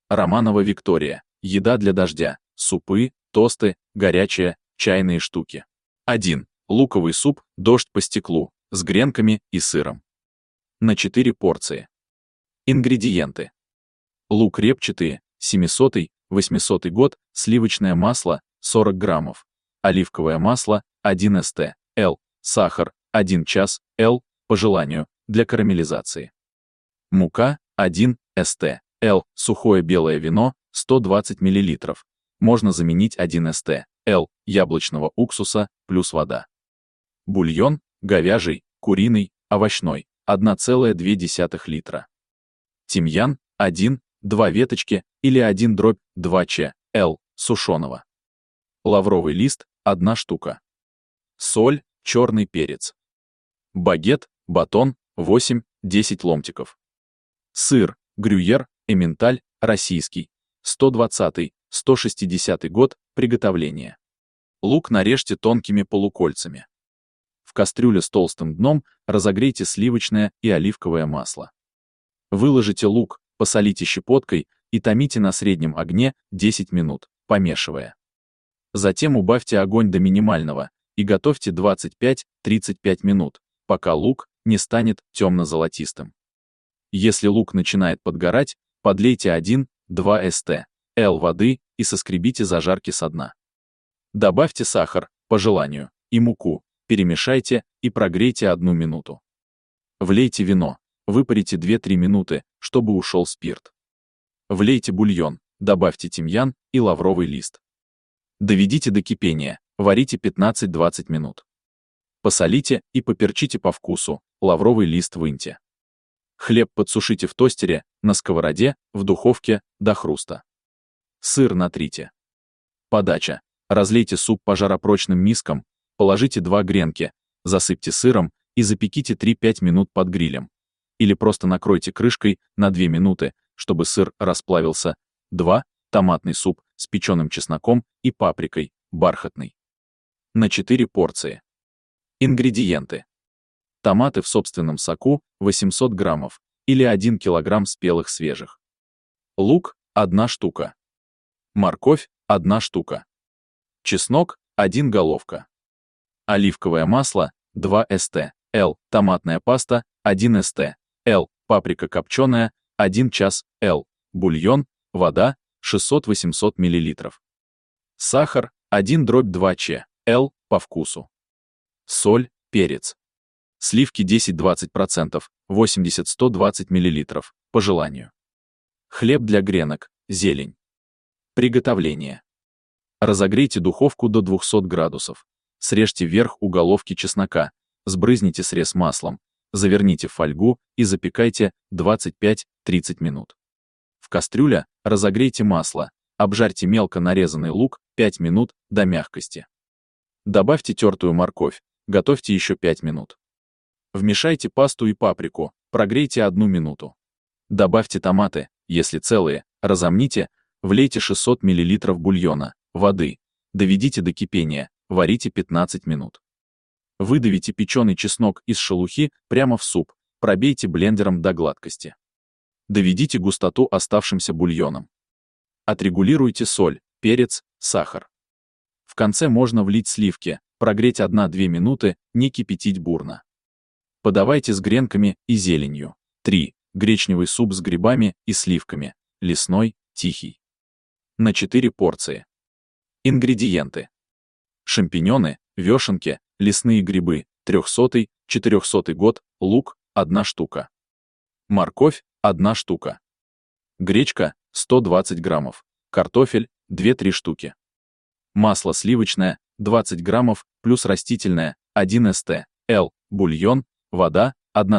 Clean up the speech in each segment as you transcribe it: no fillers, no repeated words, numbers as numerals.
Романова Виктория. Еда для дождя. Супы, тосты, горячие, чайные штуки. 1. Луковый суп «Дождь по стеклу» с гренками и сыром. На 4 порции. Ингредиенты. Лук репчатый, 700-800 год, сливочное масло 40 граммов, оливковое масло 1 ст. Л, сахар 1 час Л по желанию для карамелизации. Мука 1 ст. Л, сухое белое вино 120 мл. Можно заменить 1 ст. Л яблочного уксуса плюс вода. Бульон говяжий, куриный, овощной 1,2 литра. Тимьян 1, 2 веточки или 1/2 ч. Л сушеного. Лавровый лист 1 штука. Соль, черный перец. Багет, батон 8-10 ломтиков. Сыр, грюйер, эмменталь, российский, 120-160 год приготовления. Лук нарежьте тонкими полукольцами. В кастрюле с толстым дном разогрейте сливочное и оливковое масло. Выложите лук, посолите щепоткой и томите на среднем огне 10 минут, помешивая. Затем убавьте огонь до минимального и готовьте 25-35 минут, пока лук не станет темно-золотистым. Если лук начинает подгорать, подлейте 1-2 ст. Л воды и соскребите зажарки со дна. Добавьте сахар, по желанию, и муку, перемешайте и прогрейте 1 минуту. Влейте вино, выпарите 2-3 минуты, чтобы ушел спирт. Влейте бульон, добавьте тимьян и лавровый лист. Доведите до кипения, варите 15-20 минут. Посолите и поперчите по вкусу, лавровый лист выньте. Хлеб подсушите в тостере, на сковороде, в духовке, до хруста. Сыр натрите. Подача. Разлейте суп по жаропрочным мискам, положите 2 гренки, засыпьте сыром и запеките 3-5 минут под грилем. Или просто накройте крышкой на 2 минуты, чтобы сыр расплавился. 2. Томатный суп с печеным чесноком и паприкой, бархатный. На 4 порции. Ингредиенты. Томаты в собственном соку 800 граммов или 1 килограмм спелых свежих. Лук 1 штука. Морковь 1 штука. Чеснок 1 головка. Оливковое масло 2 ст. Л. Томатная паста 1 ст. Л. Паприка копченая 1 час Л. Бульон, вода 600-800 мл. Сахар 1/2 ч. Л. По вкусу. Соль, перец. Сливки 10-20%, 80-120 мл. По желанию. Хлеб для гренок, зелень. Приготовление. Разогрейте духовку до 200 градусов. Срежьте верх у головки чеснока, сбрызните срез маслом, заверните в фольгу и запекайте 25-30 минут. В кастрюле разогрейте масло, обжарьте мелко нарезанный лук 5 минут до мягкости. Добавьте тертую морковь, готовьте еще 5 минут. Вмешайте пасту и паприку, прогрейте 1 минуту. Добавьте томаты, если целые, разомните, влейте 600 мл бульона, воды, доведите до кипения, варите 15 минут. Выдавите печеный чеснок из шелухи прямо в суп, пробейте блендером до гладкости. Доведите густоту оставшимся бульоном. Отрегулируйте соль, перец, сахар. В конце можно влить сливки, прогреть 1-2 минуты, не кипятить бурно. Подавайте с гренками и зеленью. 3. Гречневый суп с грибами и сливками, лесной, тихий. На 4 порции. Ингредиенты. Шампиньоны, вешенки, лесные грибы, 300-400 год, лук, 1 штука. Морковь, 1 штука. Гречка, 120 граммов. Картофель, 2-3 штуки. Масло сливочное, 20 граммов, плюс растительное, 1 ст. Л. Бульон, вода,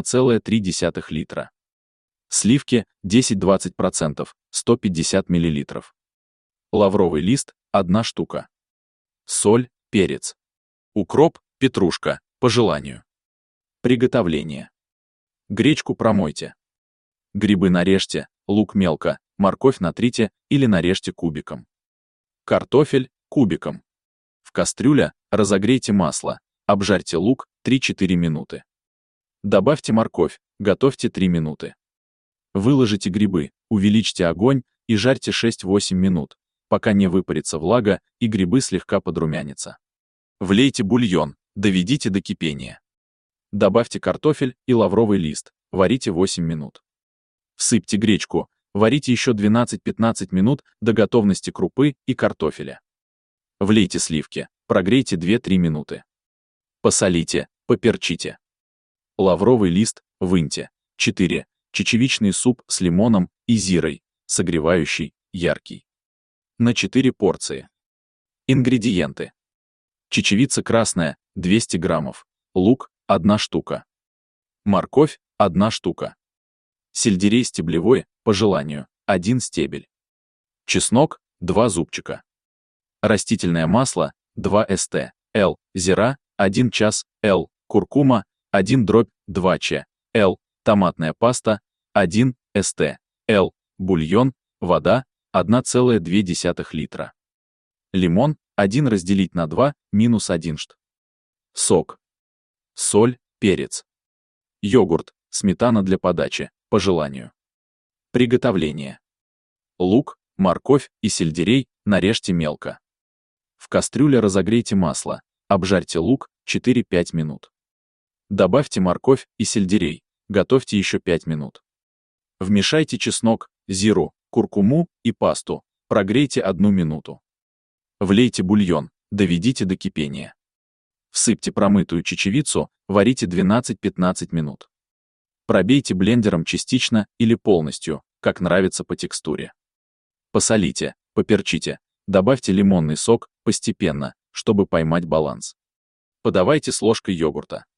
1,3 литра. Сливки, 10-20%, 150 мл. Лавровый лист, 1 штука. Соль, перец. Укроп, петрушка, по желанию. Приготовление. Гречку промойте. Грибы нарежьте, лук мелко, морковь натрите или нарежьте кубиком. Картофель кубиком. В кастрюле разогрейте масло, обжарьте лук 3-4 минуты. Добавьте морковь, готовьте 3 минуты. Выложите грибы, увеличьте огонь, и жарьте 6-8 минут, пока не выпарится влага и грибы слегка подрумянятся. Влейте бульон, доведите до кипения. Добавьте картофель и лавровый лист, варите 8 минут. Всыпьте гречку, варите еще 12-15 минут до готовности крупы и картофеля. Влейте сливки, прогрейте 2-3 минуты. Посолите, поперчите. Лавровый лист выньте. 4. Чечевичный суп с лимоном и зирой, согревающий, яркий. На 4 порции. Ингредиенты. Чечевица красная, 200 граммов. Лук, 1 штука. Морковь, 1 штука. Сельдерей стеблевой, по желанию, 1 стебель. Чеснок, 2 зубчика. Растительное масло, 2 ст. Л. Зира, 1 час. Л. Куркума, 1/2 ч. Л. Томатная паста, 1 ст. Л. Бульон, вода, 1,2 литра. Лимон, 1 разделить на 2, -1 шт. Сок. Соль, перец. Йогурт, сметана для подачи, по желанию. Приготовление. Лук, морковь и сельдерей нарежьте мелко. В кастрюле разогрейте масло, обжарьте лук 4-5 минут. Добавьте морковь и сельдерей, готовьте еще 5 минут. Вмешайте чеснок, зиру, куркуму и пасту, прогрейте 1 минуту. Влейте бульон, доведите до кипения. Всыпьте промытую чечевицу, варите 12-15 минут. Пробейте блендером частично или полностью, как нравится по текстуре. Посолите, поперчите, добавьте лимонный сок постепенно, чтобы поймать баланс. Подавайте с ложкой йогурта.